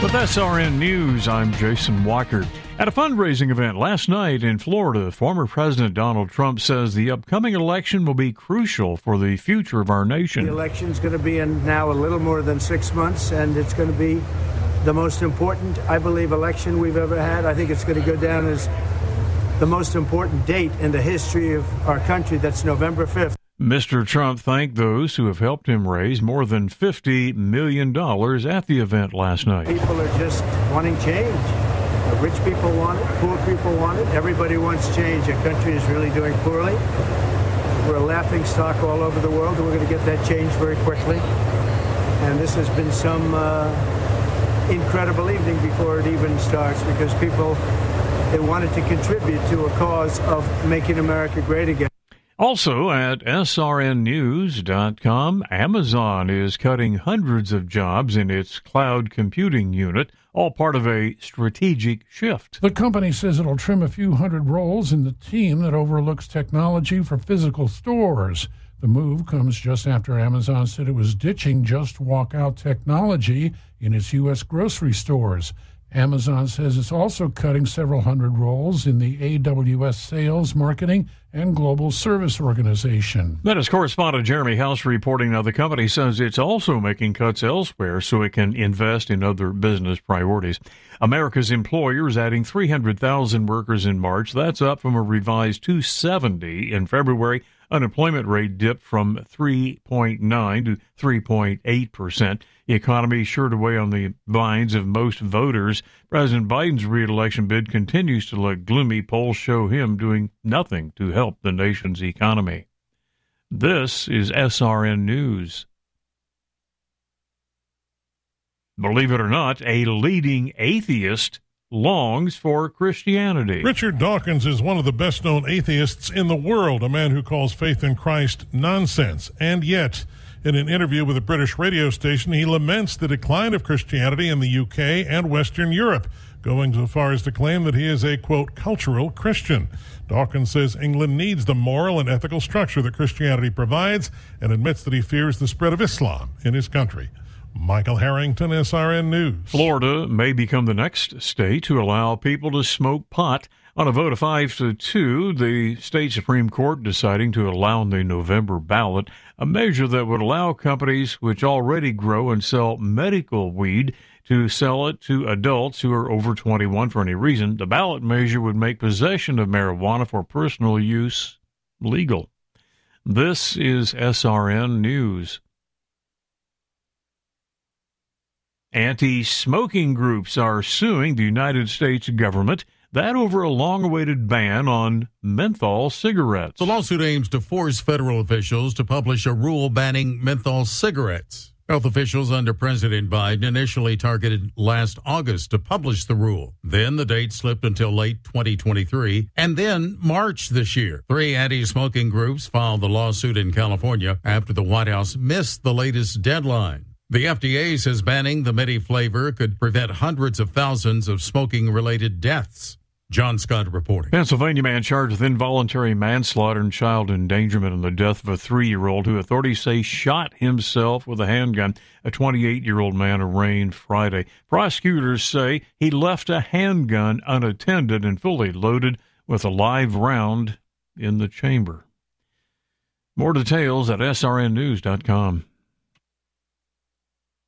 With SRN News, I'm Jason Walker. At a fundraising event last night in Florida, former President Donald Trump says the upcoming election will be crucial for the future of our nation. The election's going to be in now a little more than 6 months, and it's going to be the most important, I believe, election we've ever had. I think it's going to go down as the most important date in the history of our country. That's November 5th. Mr. Trump thanked those who have helped him raise more than $50 million at the event last night. People are just wanting change. Rich people want it, poor people want it, everybody wants change. Our country is really doing poorly. We're a laughing stock all over the world, and we're going to get that change very quickly. And this has been some incredible evening before it even starts, because people, they wanted to contribute to a cause of making America great again. Also at srnnews.com, Amazon is cutting hundreds of jobs in its cloud computing unit, all part of a strategic shift. The company says it'll trim a few hundred roles in the team that overlooks technology for physical stores. The move comes just after Amazon said it was ditching Just Walk Out technology in its U.S. grocery stores. Amazon says it's also cutting several hundred roles in the AWS sales, marketing, and global service organization. That is correspondent Jeremy House reporting. Now, the company says it's also making cuts elsewhere so it can invest in other business priorities. America's employers adding 300,000 workers in March. That's up from a revised 270 in February. Unemployment rate dipped from 3.9 to 3.8%. The economy sure to weigh on the minds of most voters. President Biden's re-election bid continues to look gloomy. Polls show him doing nothing to help the nation's economy. This is SRN News. Believe it or not, a leading atheist longs for Christianity. Richard Dawkins is one of the best-known atheists in the world, a man who calls faith in Christ nonsense. And yet, in an interview with a British radio station, he laments the decline of Christianity in the UK and Western Europe, going so far as to claim that he is a, quote, cultural Christian. Dawkins says England needs the moral and ethical structure that Christianity provides, and admits that he fears the spread of Islam in his country. Michael Harrington, SRN News. Florida may become the next state to allow people to smoke pot. On a vote of 5-2, the state Supreme Court deciding to allow on the November ballot a measure that would allow companies which already grow and sell medical weed to sell it to adults who are over 21 for any reason. The ballot measure would make possession of marijuana for personal use legal. This is SRN News. Anti-smoking groups are suing the United States government, that over a long-awaited ban on menthol cigarettes. The lawsuit aims to force federal officials to publish a rule banning menthol cigarettes. Health officials under President Biden initially targeted last August to publish the rule. Then the date slipped until late 2023, and then March this year. 3 anti-smoking groups filed the lawsuit in California after the White House missed the latest deadline. The FDA says banning the medi flavor could prevent hundreds of thousands of smoking-related deaths. John Scott reporting. Pennsylvania man charged with involuntary manslaughter and child endangerment in the death of a 3-year-old who authorities say shot himself with a handgun. A 28-year-old man arraigned Friday. Prosecutors say he left a handgun unattended and fully loaded with a live round in the chamber. More details at srnnews.com.